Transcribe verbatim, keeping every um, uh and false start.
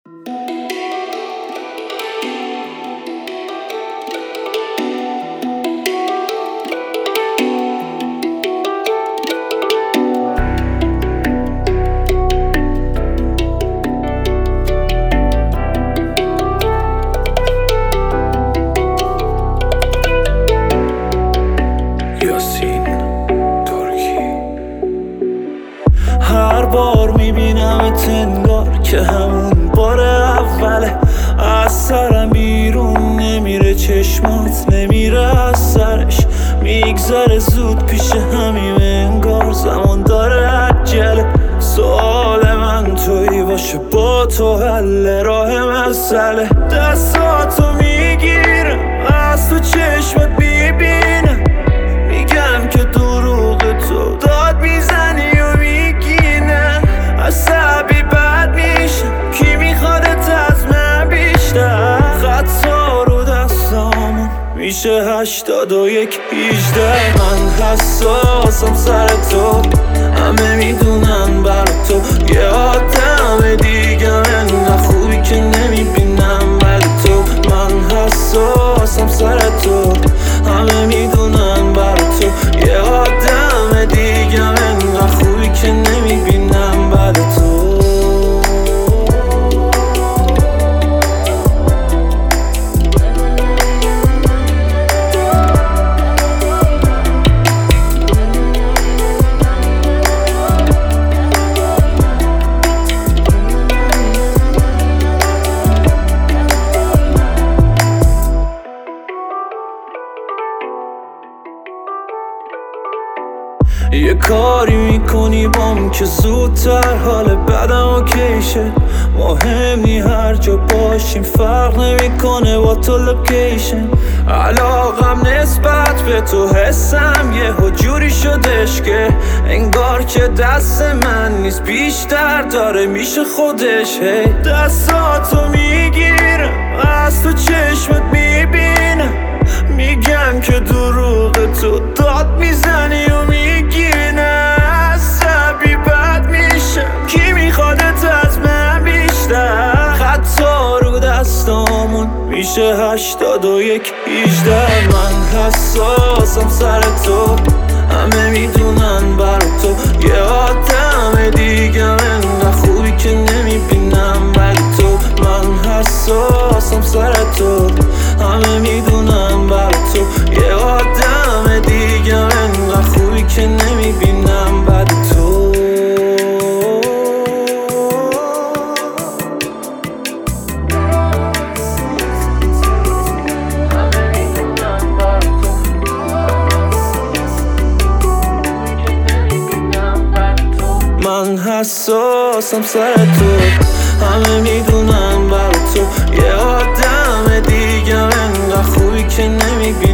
هر بار میبینمت انگار که همون بار اوله، از سرم بیرون نمیره، چشمات نمیره از سرش، میگذره زود پیش همیم انگار زمان داره عجله. سوال من تویی باشه با تو حل راه مسئله، دستاتو میگیرم از تو چشمت میبینم، میگم که دروغ تو داد میزنی و میگینه، عصبی بد میشم کی میخوادت از من بیشتر، خطا رو دستامون میشه هشتاد و یک هیجده. من حساسم سر تو، همه میدونن بر تو، یه آدم دیگه انقدر خوبی که نمیبینم بر تو. من حساسم سر تو، همه میدونن بر تو، یه آدم دیگه انقدر خوبی که نمیبینم بر تو. یه کاری میکنی بام که زودتر حال بدم اوکی شه، مهم نی هر جا باشیم فرق نمیکنه با تو لوکیشن، علاقم نسبت به تو حسم یه جوری شدش که انگار که دست من نیست بیشتر داره میشه خودش. هی دستاتو میگیرم از تو چشمت میبینم، میگم که دروغ تو داد میزنی و میگینه، عصبی بد میشم کی میخوادت از من بیشتر، خطا رو دستامون میشه هشتاد و یک هیجده. من حساسم سر تو، همه میدونن بر تو، یه آدم دیگه انقدر خوبی که نمیبینم بر تو. من حساسم سر تو، همه میدونن بر تو، یه آدم دیگه انقدر خوبی که نمیبینم بر تو. من حساسم سر تو، همه میدونن بر تو، یه آدم دیگه انقدر خوبی که نمیبینم